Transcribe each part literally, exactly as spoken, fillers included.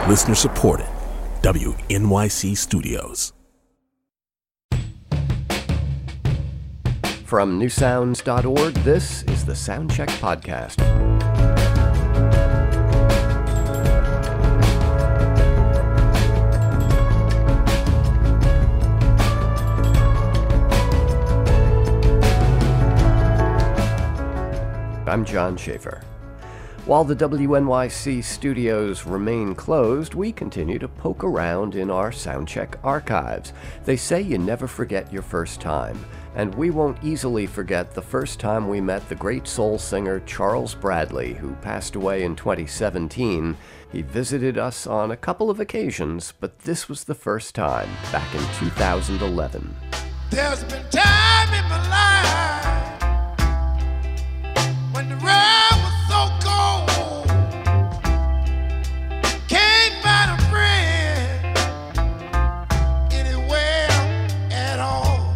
Listener supported. W N Y C Studios. From new sounds dot org, this is the Soundcheck Podcast. I'm John Schaefer. While the W N Y C studios remain closed, we continue to poke around in our Soundcheck archives. They say you never forget your first time, and we won't easily forget the first time we met the great soul singer Charles Bradley, who passed away in twenty seventeen. He visited us on a couple of occasions, but this was the first time, back in two thousand eleven. There's been time in my life when the road was so cold, can't find a friend anywhere at all.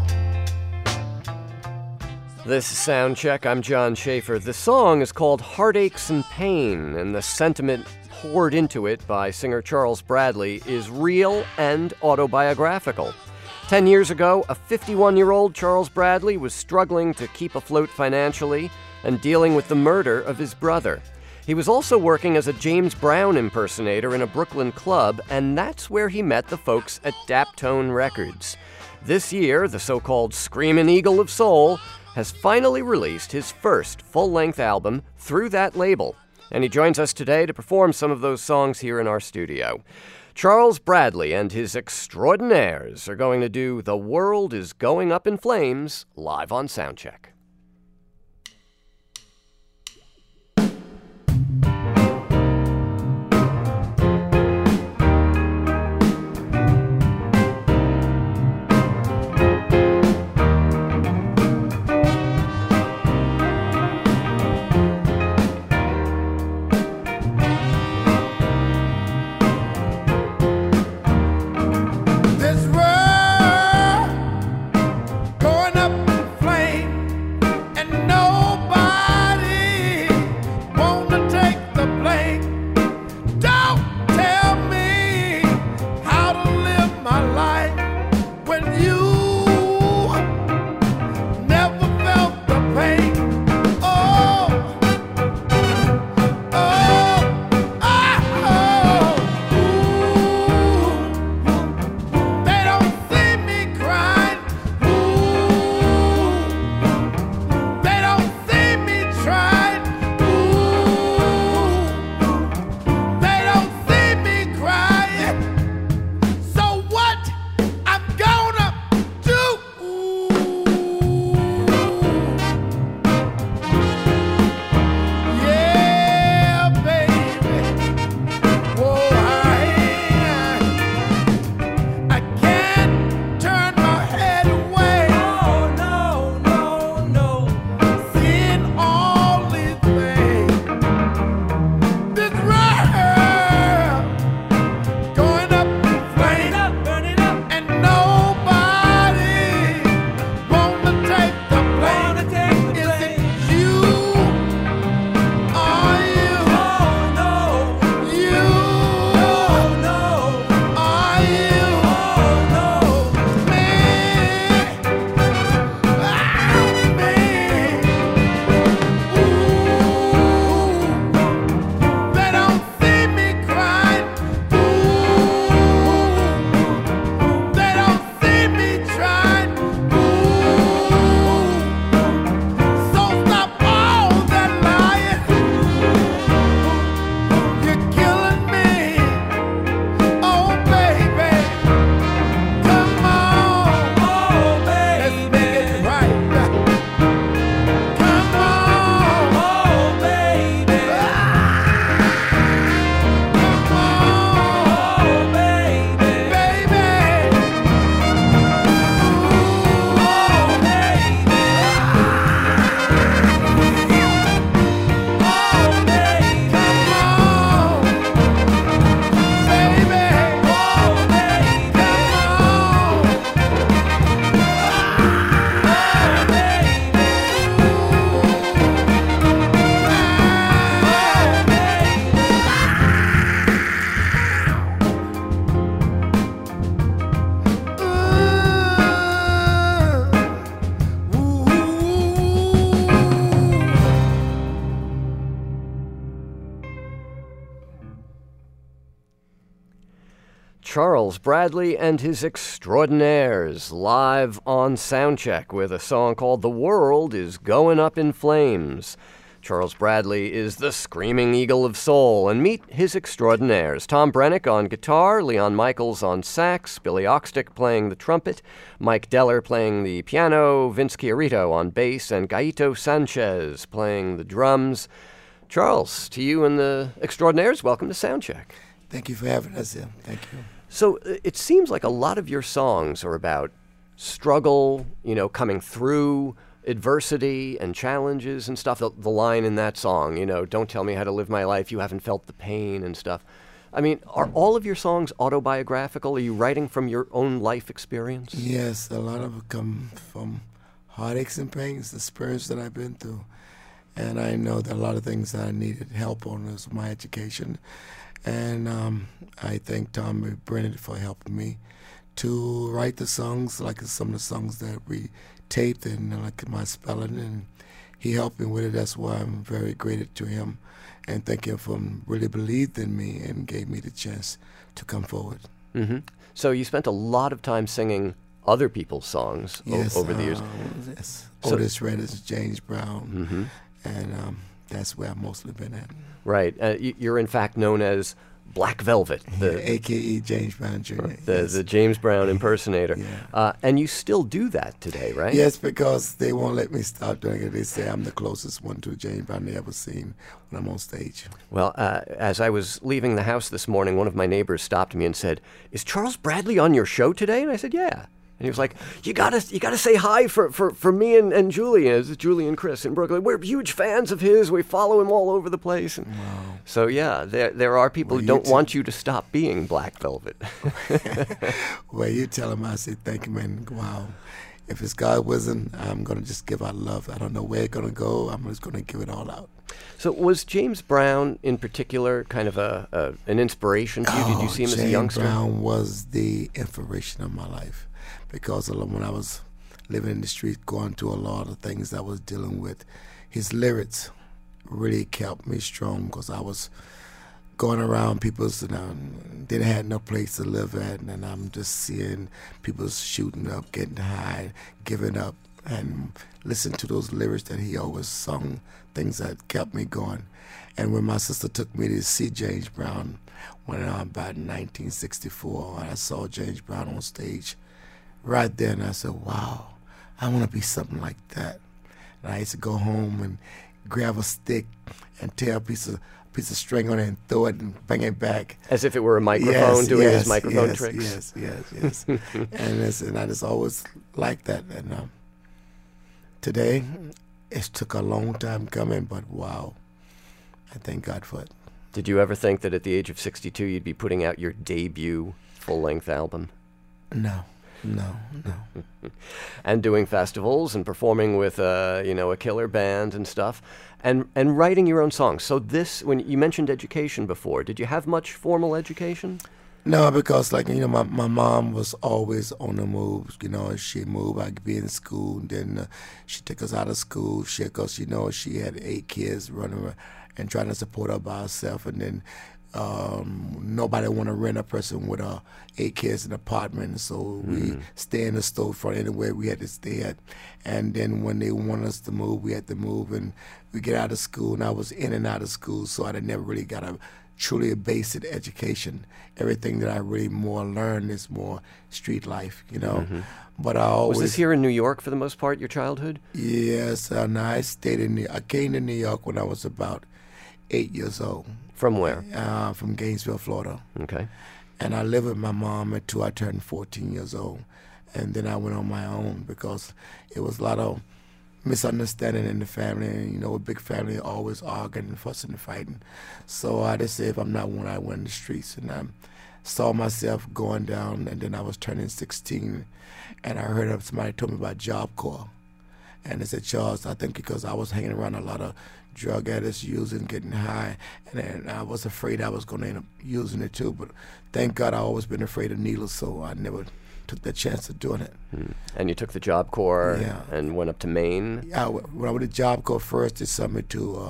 This is Soundcheck. I'm John Schaefer. The song is called Heartaches and Pain, and the sentiment poured into it by singer Charles Bradley is real and autobiographical. Ten years ago, a fifty-one-year-old Charles Bradley was struggling to keep afloat financially and dealing with the murder of his brother. He was also working as a James Brown impersonator in a Brooklyn club, and that's where he met the folks at Daptone Records. This year, the so-called Screamin' Eagle of Soul has finally released his first full-length album through that label, and he joins us today to perform some of those songs here in our studio. Charles Bradley and his extraordinaires are going to do The World Is Going Up in Flames live on Soundcheck. This world going up in flames. Charles Bradley and his Extraordinaires, live on Soundcheck with a song called The World is Going Up in Flames. Charles Bradley is the screaming eagle of soul, and meet his Extraordinaires. Tom Brennick on guitar, Leon Michaels on sax, Billy Oxtick playing the trumpet, Mike Deller playing the piano, Vince Chiarito on bass, and Gaito Sanchez playing the drums. Charles, to you and the Extraordinaires, welcome to Soundcheck. Thank you for having us here. Thank you. So uh, it seems like a lot of your songs are about struggle, you know, coming through adversity and challenges and stuff. The, the line in that song, you know, don't tell me how to live my life, you haven't felt the pain and stuff. I mean, are all of your songs autobiographical? Are you writing from your own life experience? Yes, a lot of it come from heartaches and pains, the experience that I've been through. And I know that a lot of things that I needed help on was my education. And um, I thank Tom Brennan for helping me to write the songs, like some of the songs that we taped and like my spelling, and he helped me with it. That's why I'm very grateful to him and thank him for really believed in me and gave me the chance to come forward. Mm-hmm. So you spent a lot of time singing other people's songs yes, o- over the years. Uh, yes, So- Otis Redding, James Brown, Mm-hmm. and um, that's where I've mostly been at. Right. Uh, y- you're in fact known as Black Velvet, the, Yeah, A K A James Brown Junior the, yes. the James Brown impersonator. Yeah. Uh, and you still do that today, right? Yes, because they won't let me stop doing it. They say I'm the closest one to James Brown they ever seen when I'm on stage. Well, uh, as I was leaving the house this morning, one of my neighbors stopped me and said, "Is Charles Bradley on your show today?" And I said, "Yeah." And he was like, "You gotta, you gotta say hi for, for, for me and, and Julie. This is Julie and Chris in Brooklyn. We're huge fans of his. We follow him all over the place." And Wow. so yeah, there there are people Well, who you don't too. want you to stop being Black Velvet. Well, you tell him I say thank you, man. Wow. If it's God wasn't, I'm going to just give out love. I don't know where it's going to go. I'm just going to give it all out. So was James Brown in particular kind of a, a an inspiration to you? Did you see him Oh, as a James youngster? Brown was the inspiration of my life because a lot- when I was living in the street, going through a lot of things I was dealing with, his lyrics really kept me strong because I was going around people's, you know, didn't have no place to live at, and I'm just seeing people shooting up, getting high, giving up, and listening to those lyrics that he always sung, things that kept me going. And when my sister took me to see James Brown, when uh, about nineteen sixty-four, I saw James Brown on stage, right there, and I said, wow, I want to be something like that. And I used to go home and grab a stick and tear a piece of piece of string on it and throw it and bring it back. As if it were a microphone Yes, doing yes, his microphone yes, tricks? Yes, yes, yes. and, it's, and I just always liked that. And um, today, it took a long time coming, but wow, I thank God for it. Did you ever think that at the age of sixty-two you'd be putting out your debut full-length album? No, no, no. And doing festivals and performing with, uh, you know, a killer band and stuff, and and writing your own songs. So this, when you mentioned education before, did you have much formal education? No, because like you know, my, my mom was always on the move. You know, she moved. I'd be in school, and then uh, she took us out of school. She, cause you know, she had eight kids running around and trying to support her by herself, and then um, nobody want to rent a person with uh, eight kids in an apartment. So we stay in the storefront anywhere we had to stay at. And then when they want us to move, we had to move, and we get out of school. And I was in and out of school, so I never really got a truly a basic education. Everything that I really more learned is more street life, you know. Mm-hmm. But I always Was this here in New York for the most part, your childhood? Yes, and I stayed in. New, I came to New York when I was about eight years old. From where? Uh, from Gainesville, Florida, Okay. and I lived with my mom until I turned fourteen years old, and then I went on my own because it was a lot of misunderstanding in the family. And, you know, a big family always arguing and fussing and fighting. So I just said, if I'm not one, I went in the streets, and I saw myself going down. And then I was turning sixteen, and I heard of somebody told me about Job Corps, and they said, Charles, I think because I was hanging around a lot of drug addicts, using, getting high, and then I was afraid I was going to end up using it too. But thank God I always been afraid of needles, so I never took the chance of doing it. Hmm. And you took the Job Corps Yeah. and went up to Maine? I, when I went to Job Corps first, they sent me to uh,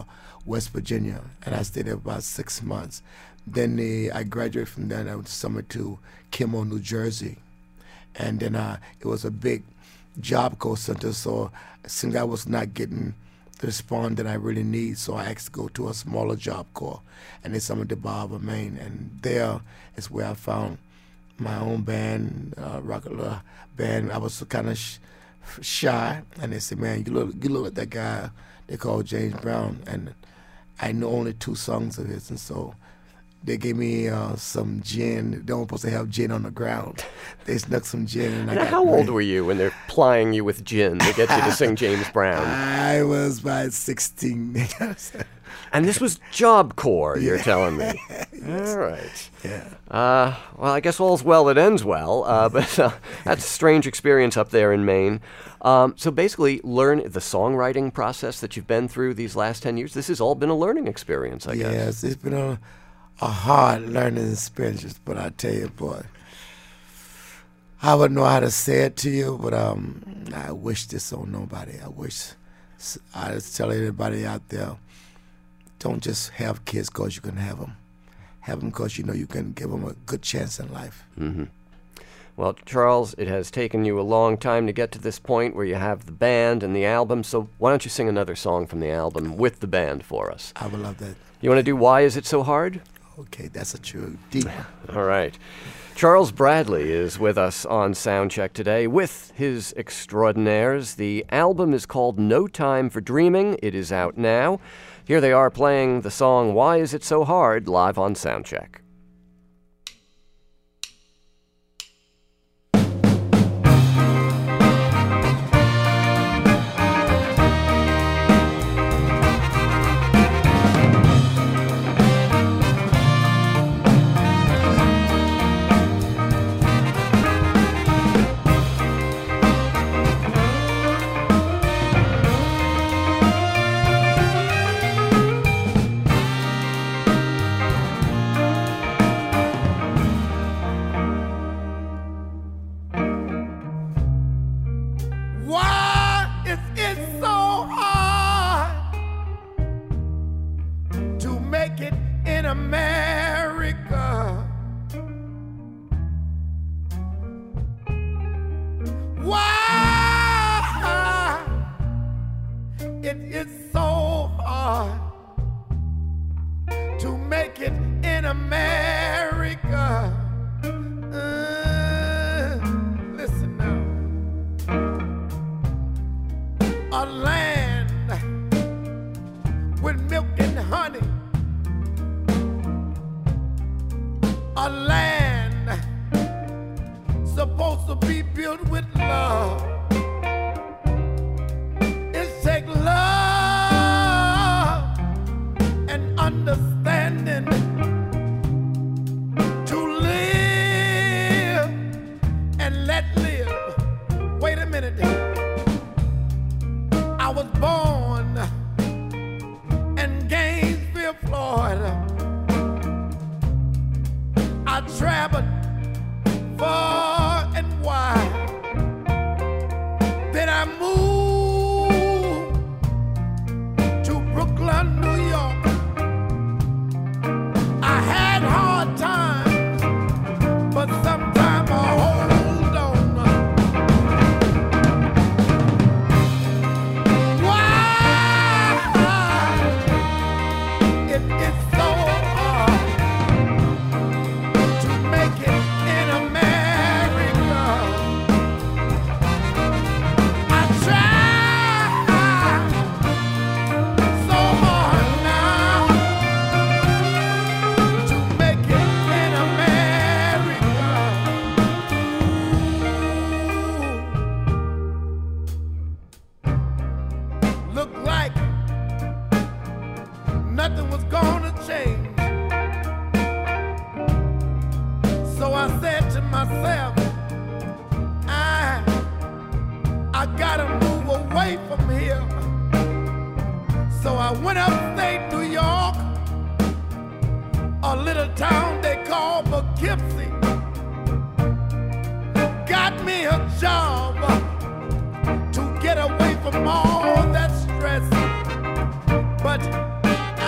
West Virginia, and I stayed there about six months. Then the, I graduated from there, and I went to summer to Kimmel, New Jersey. And then uh, it was a big job corps center, so since I was not getting the response that I really need, so I asked to go to a smaller job corps, and they summoned to Barber, Maine. And there is where I found my own band, uh, rock uh, band. I was kind of sh- shy, and they said, man, you look, you look like that guy they called James Brown, and I know only two songs of his, and so they gave me uh, some gin. They weren't supposed to have gin on the ground. They snuck some gin. And I now, got how ready. old were you when they're plying you with gin to get you to sing James Brown? I was about sixteen. And this was Job Corps, you're Yeah. telling me. All right. Yeah. Uh, well, I guess all's well that ends well, uh, but uh, that's a strange experience up there in Maine. Um, so basically, learn the songwriting process that you've been through these last ten years. This has all been a learning experience, I guess. Yes, it's been a, a hard learning experience, but I tell you, boy, I wouldn't know how to say it to you, but um, I wish this on nobody. I wish I just tell everybody out there, don't just have kids because you can have them. Have them because you know you can give them a good chance in life. Mm-hmm. Well, Charles, it has taken you a long time to get to this point where you have the band and the album, so why don't you sing another song from the album with the band for us? I would love that. You want to do Why Is It So Hard? Okay, that's a true deep. All right. Charles Bradley is with us on Soundcheck today with his extraordinaires. The album is called No Time for Dreaming. It is out now. Here they are playing the song Why Is It So Hard live on Soundcheck. Why is it so hard to make it in America? Why it is so hard to make it in America? Uh, listen now. A land with milk and honey, a land supposed to be built with love. It takes love and understanding to live and let live. Wait a minute. I was born in Gainesville, Florida. I traveled far and wide. Then I moved to Brooklyn, New York. I had hard times, but sometimes I hold on. Looked like nothing was gonna change. So I said to myself, I, I gotta move away from here. So I went upstate New York, a little town they call Poughkeepsie. Got me a job to get away from all that stress. But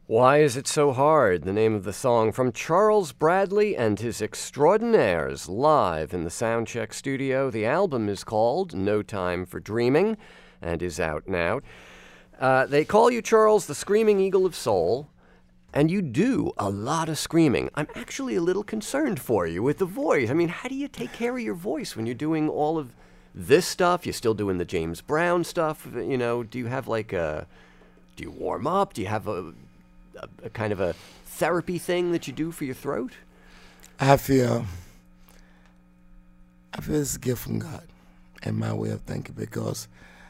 Why Is It So Hard? The name of the song from Charles Bradley and his Extraordinaires live in the Soundcheck studio. The album is called No Time for Dreaming and is out now. Uh, they call you, Charles, the Screaming Eagle of Soul, and you do a lot of screaming. I'm actually a little concerned for you with the voice. I mean, how do you take care of your voice when you're doing all of this stuff? You're still doing the James Brown stuff, you know? Do you have like a... Do you warm up? Do you have a... A, a kind of a therapy thing that you do for your throat? I feel, I feel it's a gift from God and my way of thinking, because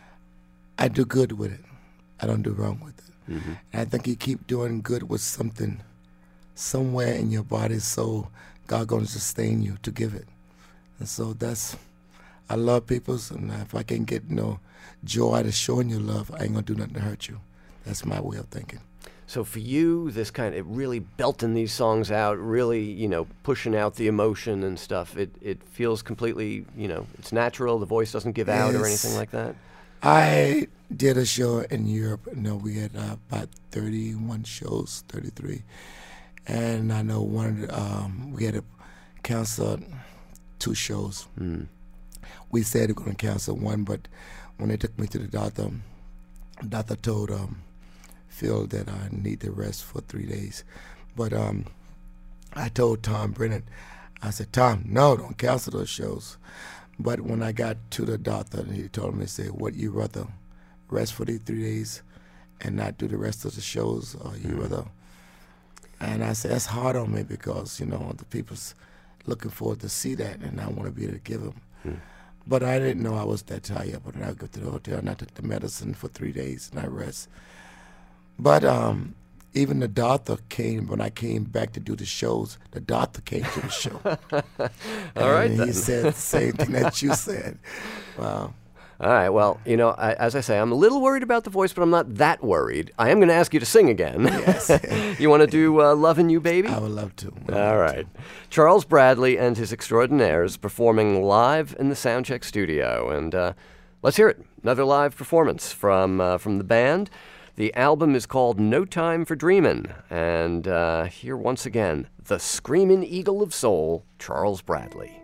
I do good with it. I don't do wrong with it. Mm-hmm. And I think you keep doing good with something somewhere in your body, so God going to sustain you to give it. And so that's, I love people, and if I can get you know, joy out of showing you love, I ain't going to do nothing to hurt you. That's my way of thinking. So for you, this kind of really belting these songs out, really, you know, pushing out the emotion and stuff, it, it feels completely, you know, it's natural, the voice doesn't give out Yes. or anything like that? I did a show in Europe. You know, we had uh, about thirty-one shows, thirty-three. And I know one of the, um, we had to cancel two shows. Mm. We said we were going to cancel one, but when they took me to the doctor, the doctor told um, Phil that I need to rest for three days. But um, I told Tom Brennan, I said, Tom, no, don't cancel those shows. But when I got to the doctor, he told me, he said, what, you rather rest for these three days and not do the rest of the shows, or you mm. rather? And I said, that's hard on me, because, you know, the people's looking forward to see that, and I want to be able to give them. Mm. But I didn't know I was that tired. But I got to the hotel, and I took the medicine for three days, and I rest. But um, even the doctor came, when I came back to do the shows, the doctor came to the show. All right, and then. He said the same thing that you said. Wow. All right, well, you know, I, as I say, I'm a little worried about the voice, but I'm not that worried. I am going to ask you to sing again. Yes. You want to do uh, Lovin' You, Baby? I would love to. Would All love right. to. Charles Bradley and his Extraordinaires performing live in the Soundcheck studio. And uh, let's hear it. Another live performance from uh, from the band. The album is called No Time for Dreamin'. And uh, here once again, the Screamin' Eagle of Soul, Charles Bradley.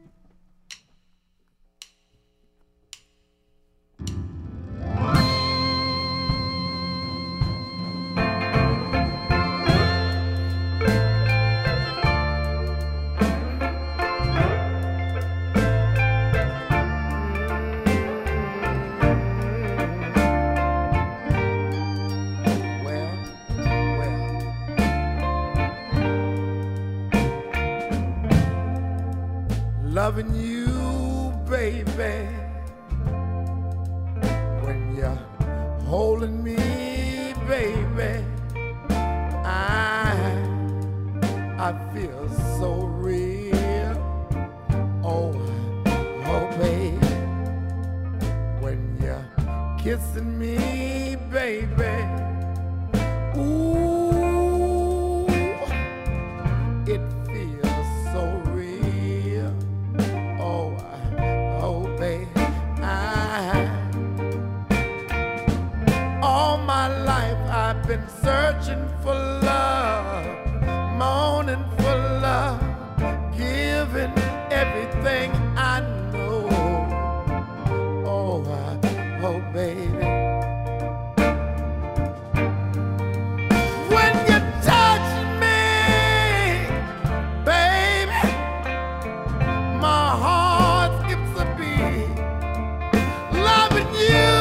Loving you, baby, when you're holding me, baby, I, I feel so real. Oh, oh, baby, when you're kissing me, baby, ooh, it feels so real. I've been searching for love, moaning for love, giving everything I know. Oh, I, oh, baby. When you touch me, baby, my heart skips a beat. Loving you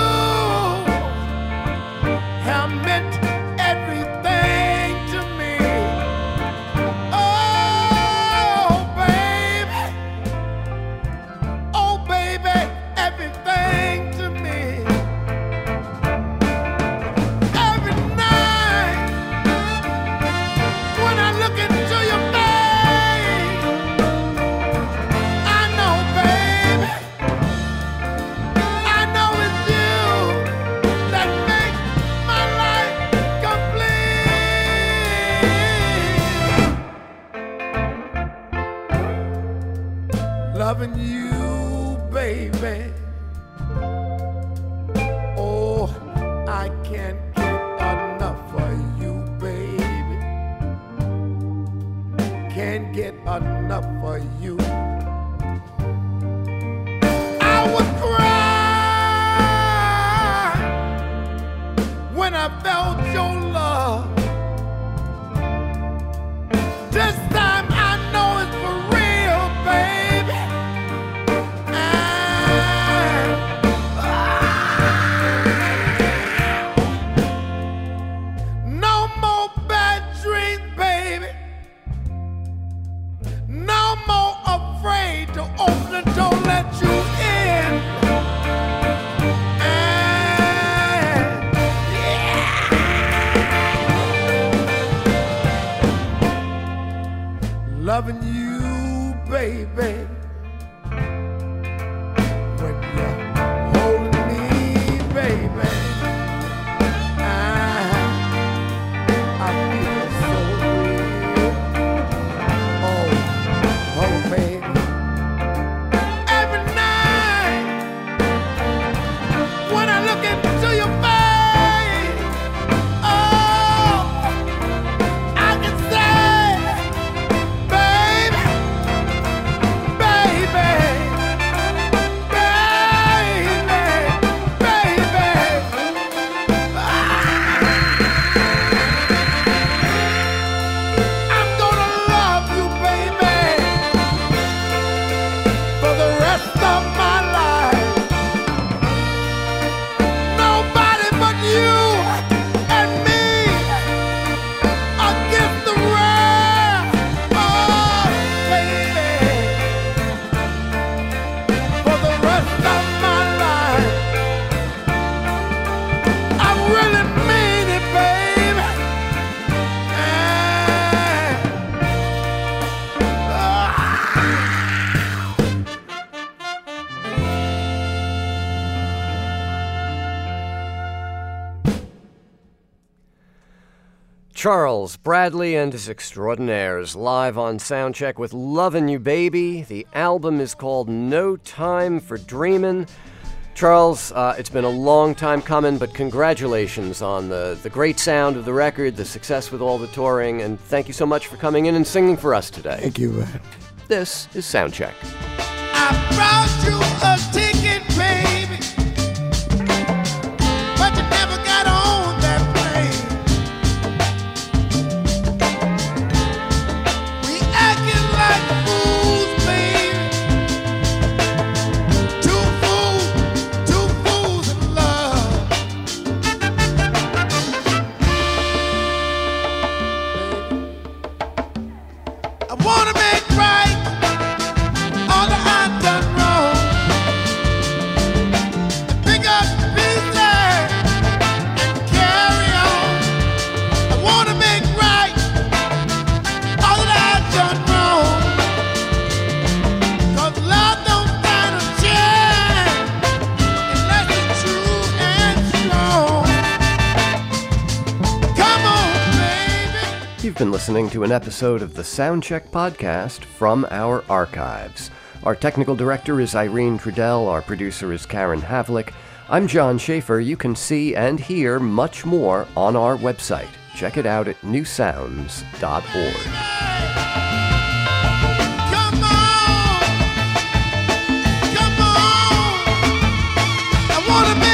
meant everything to me. Oh, baby. Oh, baby, everything to me. enough for you. I would cry when I felt your love. This time I know it's for real, baby. And, ah, no more bad dreams, baby. No more afraid to open the door, let you in. And, yeah. Loving you, baby. When you're holding me, baby. I, I feel so real. Oh, oh, baby. Every night when I look into your face, oh, I can say, baby, baby, baby, baby. I'm gonna love you, baby, for the rest of my life. Nobody but you and me against the world. Oh, baby, for the rest of my life. I really mean it, baby. And, ah. Charles Bradley and his Extraordinaires live on Soundcheck with Lovin' You Baby. The album is called No Time for Dreamin'. Charles, uh, it's been a long time coming, but congratulations on the, the great sound of the record, the success with all the touring, and thank you so much for coming in and singing for us today. Thank you, man. This is Soundcheck. I brought you a ticket, baby, but you never got on that plane. We acting like fools, baby. Two fools, two fools in love. I wanna make right all that I've done wrong. Pick up the pieces and carry on. I wanna make right all that I've done wrong. 'Cause love don't stand a chance unless it's true and strong. Come on, baby. You've been listening to an episode of the Soundcheck podcast from our archives. Our technical director is Irene Trudell. Our producer is Karen Havlick. I'm John Schaefer. You can see and hear much more on our website. Check it out at new sounds dot org. Come on, come on. I wanna be